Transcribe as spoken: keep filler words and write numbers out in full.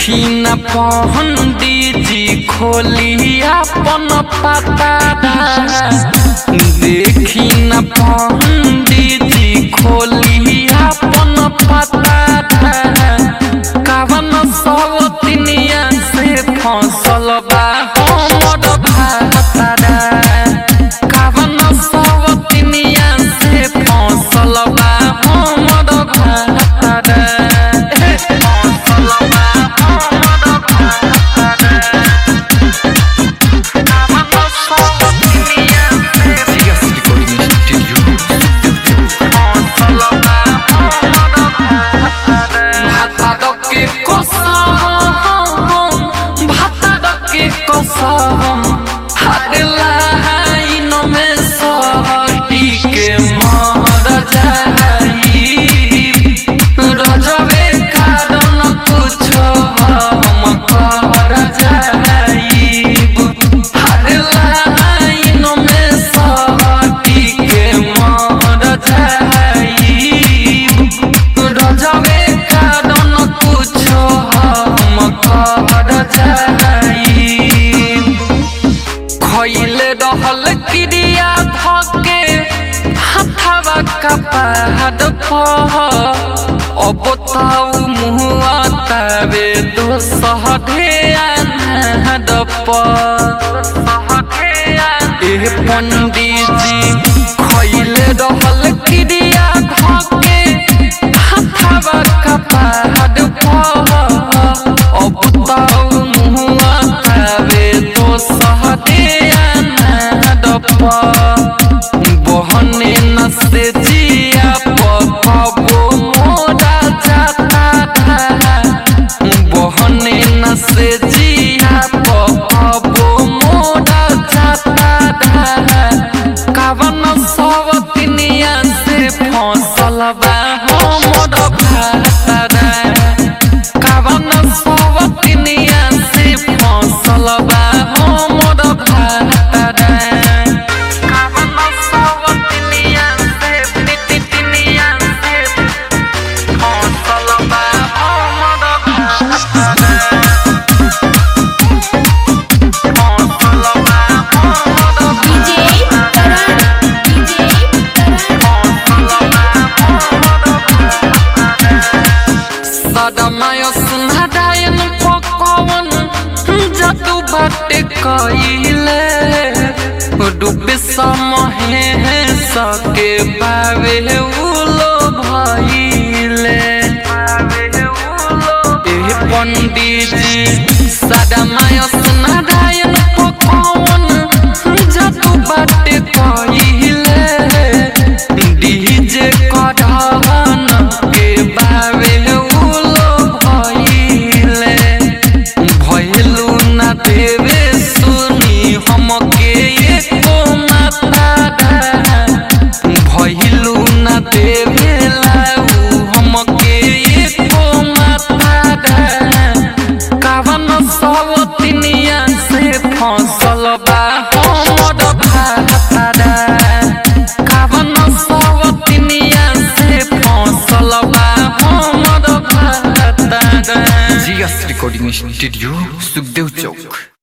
देखी न पंडित जी खोली अपन पता देखी न पंडित जी खोली अपन पता कवन सवतिनिया से फसल बा हमर भातारा कवन सवतिनिया से फसल बा हमर भातारा खइले रहल क्रिया धके हाथवा कपाद अब ताऊ मुआ तबे दोसहरे अनहद ए पंडित जी खइले रहल क्रिया धके हाथवा कपाद अब ताऊ मुआ तबे दोसहरे बहने न से जिया पकबो मोरा जाता बहने न से जिया पकबो मोरा जाता कवन सवतिनिया से फसल बा हमर भातारा कवन सवतिनिया से फसल बा हमर भातारा कइले डूबे समहे सके पावे उलो भइले ए पंडित जी सदमाय सुनादायन पकवन जतु बाटे कइले डीजे कढवन के बावे उलो भइले भइलु ना देवे हमके एको माता भइलु न देवेलाऊ हमके एको माता कवन सवतिनिया से फसल बा हमर भातारा कवन सवतिनिया से फसल बा हमर भातारा। G S recording studio Sukhdev चौक।